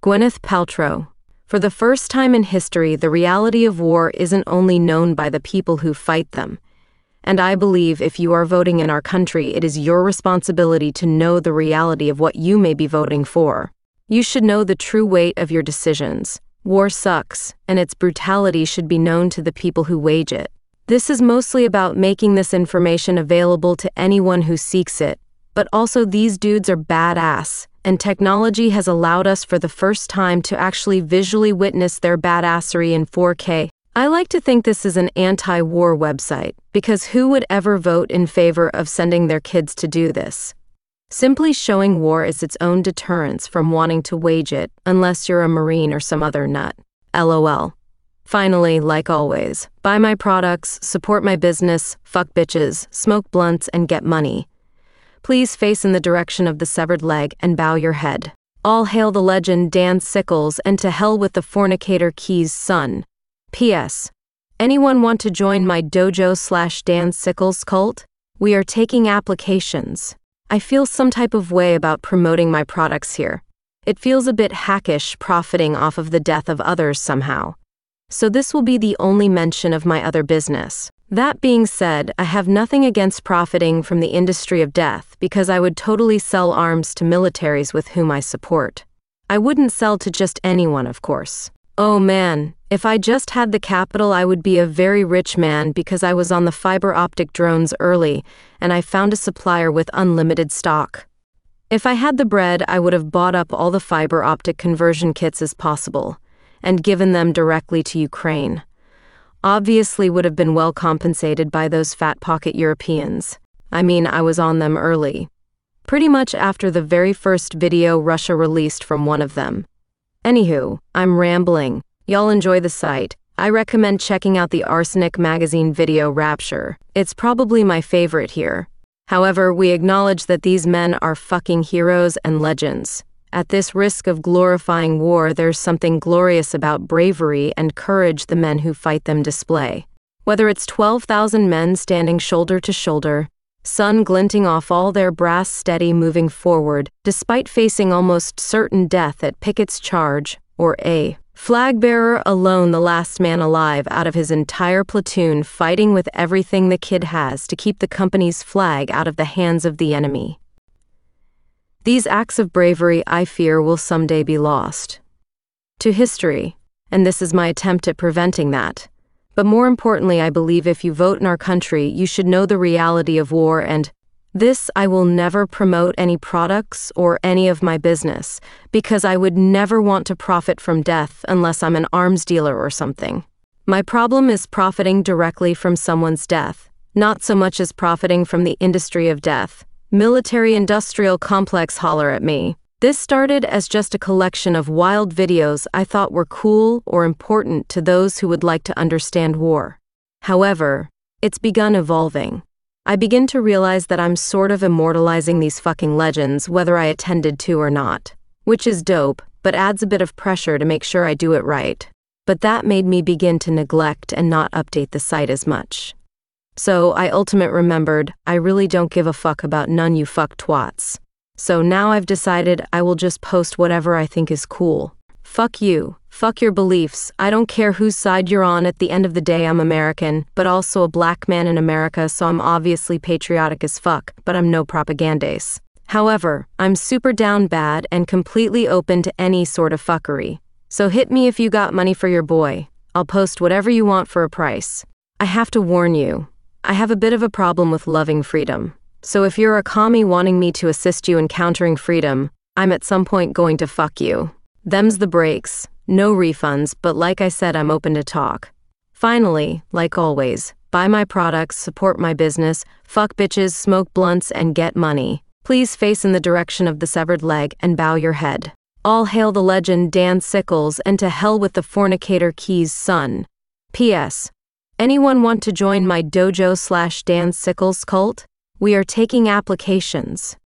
Gwyneth Paltrow. For the first time in history, the reality of war isn't only known by the people who fight them. And I believe if you are voting in our country, it is your responsibility to know the reality of what you may be voting for. You should know the true weight of your decisions. War sucks, and its brutality should be known to the people who wage it. This is mostly about making this information available to anyone who seeks it, but also these dudes are badass, and technology has allowed us for the first time to actually visually witness their badassery in 4K. I like to think this is an anti-war website, because who would ever vote in favor of sending their kids to do this? Simply showing war is its own deterrence from wanting to wage it, unless you're a Marine or some other nut. LOL. Finally, like always, buy my products, support my business, fuck bitches, smoke blunts, and get money. Please face in the direction of the severed leg and bow your head. All hail the legend Dan Sickles, and to hell with the fornicator Key's son. P.S. Anyone want to join my dojo/Dan Sickles cult? We are taking applications. I feel some type of way about promoting my products here. It feels a bit hackish profiting off of the death of others somehow. So this will be the only mention of my other business. That being said, I have nothing against profiting from the industry of death because I would totally sell arms to militaries with whom I support. I wouldn't sell to just anyone, of course. Oh man, if I just had the capital, I would be a very rich man because I was on the fiber optic drones early and I found a supplier with unlimited stock. If I had the bread, I would have bought up all the fiber optic conversion kits as possible and given them directly to Ukraine. Obviously would have been well compensated by those fat pocket Europeans. I mean, I was on them early. Pretty much after the very first video Russia released from one of them. Anywho, I'm rambling. Y'all enjoy the site. I recommend checking out the Arsenic Magazine video Rapture. It's probably my favorite here. However, we acknowledge that these men are fucking heroes and legends. At this risk of glorifying war, there's something glorious about bravery and courage the men who fight them display. Whether it's 12,000 men standing shoulder to shoulder, sun glinting off all their brass steady moving forward, despite facing almost certain death at Pickett's charge, or a flag bearer alone, the last man alive out of his entire platoon, fighting with everything the kid has to keep the company's flag out of the hands of the enemy. These acts of bravery, I fear, will someday be lost to history, and this is my attempt at preventing that. But more importantly, I believe if you vote in our country, you should know the reality of war, and this I will never promote any products or any of my business, because I would never want to profit from death unless I'm an arms dealer or something. My problem is profiting directly from someone's death, not so much as profiting from the industry of death. Military-industrial complex, holler at me. This started as just a collection of wild videos I thought were cool or important to those who would like to understand war. However, it's begun evolving. I begin to realize that I'm sort of immortalizing these fucking legends whether I attended to or not. Which is dope, but adds a bit of pressure to make sure I do it right. But that made me begin to neglect and not update the site as much. So I ultimately remembered, I really don't give a fuck about none you fuck twats. So now I've decided I will just post whatever I think is cool. Fuck you. Fuck your beliefs. I don't care whose side you're on. At the end of the day, I'm American, but also a black man in America, so I'm obviously patriotic as fuck, but I'm no propagandist. However, I'm super down bad and completely open to any sort of fuckery. So hit me if you got money for your boy. I'll post whatever you want for a price. I have to warn you, I have a bit of a problem with loving freedom. So if you're a commie wanting me to assist you in countering freedom, I'm at some point going to fuck you. Them's the breaks. No refunds, but like I said, I'm open to talk. Finally, like always, buy my products, support my business, fuck bitches, smoke blunts, and get money. Please face in the direction of the severed leg and bow your head. All hail the legend Dan Sickles, and to hell with the fornicator Key's son. P.S. Anyone want to join my dojo/Dan Sickles cult? We are taking applications.